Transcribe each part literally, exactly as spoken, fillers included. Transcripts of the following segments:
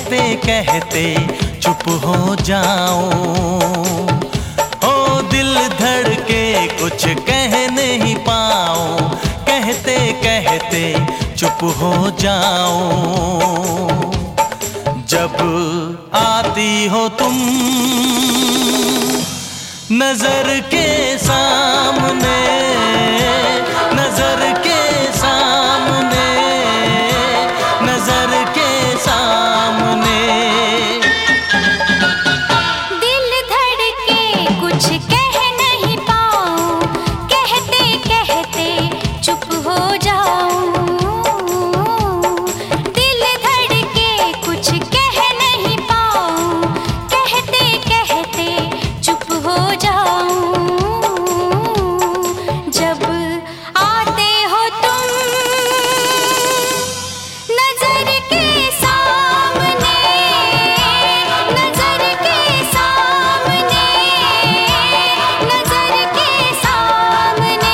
कहते कहते चुप हो जाऊं। ओ दिल धड़के कुछ कह नहीं पाऊं, कहते कहते चुप हो जाऊं। जब आती हो तुम नजर के सामने, नजर के सामने, नजर के सामने। दिल धड़के कुछ कह नहीं पाऊं, कहते कहते चुप हो जाऊं। दिल धड़के कुछ कह नहीं पाऊं, कहते कहते चुप हो जाऊं। जब आते हो तुम नजर के सामने, नजर के सामने, नजर के सामने।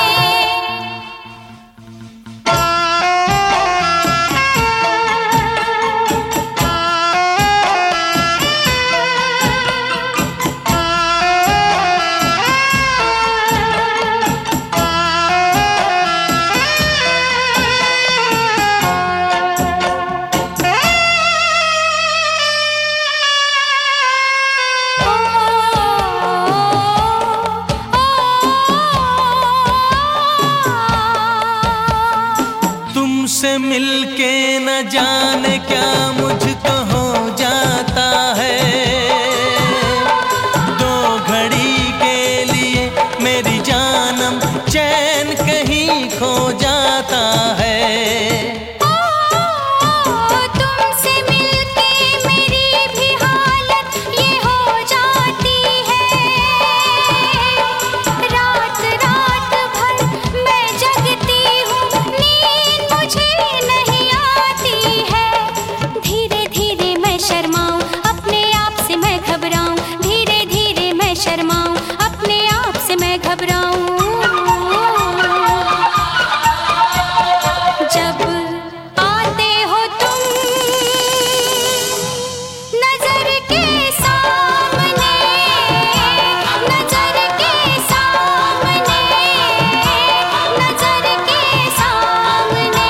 तुमसे मिलके न जाने क्या मुझको हो जाता है। दो घड़ी के लिए मेरी जानम चैन कहीं खो जाता है। तुमसे मिलके मेरी भी हालत ये हो जाती है। रात रात भर मैं जगती हूँ, नींद मुझे नहीं आती है। धीरे धीरे मैं शर्माऊं, अपने आप से मैं घबराऊं। धीरे धीरे मैं शर्माऊं, अपने आप से मैं घबराऊं। जब आते हो तुम नजर के सामने, नजर के सामने, नजर के सामने।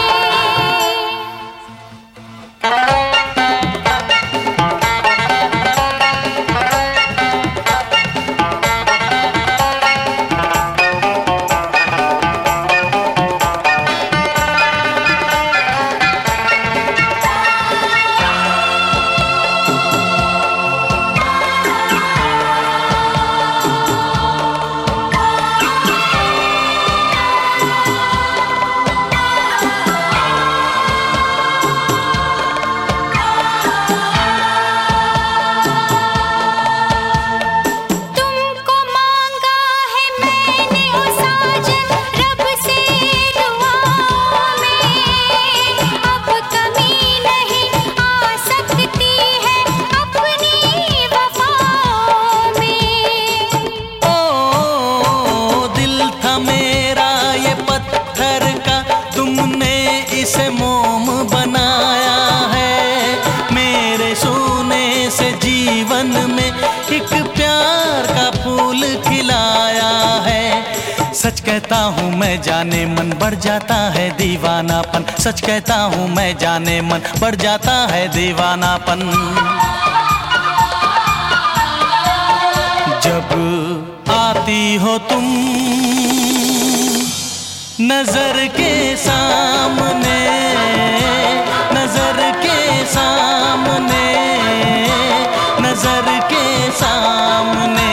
तुमको मांगा है मैंने ओ साजन रब से दुआओं में। अब कमी नहीं आ सकती है अपनी वफाओं में। ओ दिल था मेरा ये पत्थर का, तुमने इसे मोम बनाया है। मेरे सोने से जीवन में एक प्यार का फूल खिलाया है। सच कहता हूँ मैं जाने मन बढ़ जाता है दीवानापन। सच कहता हूँ मैं जाने मन बढ़ जाता है दीवानापन। जब आती हो तुम नजर के सामने, नजर के सामने, नजर के सामने।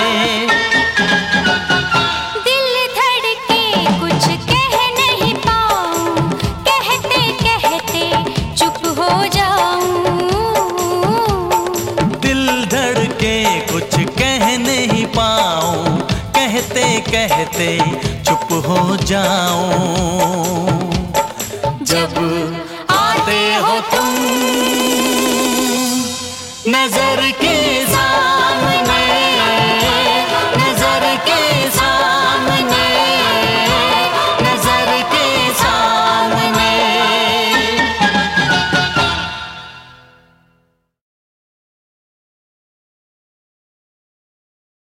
दिल धड़के कुछ कह नहीं पाऊं, कहते कहते चुप हो जाऊं। दिल धड़के कुछ कह नहीं पाऊं, कहते कहते चुप हो जाऊं। जब आते हो तुम नजर के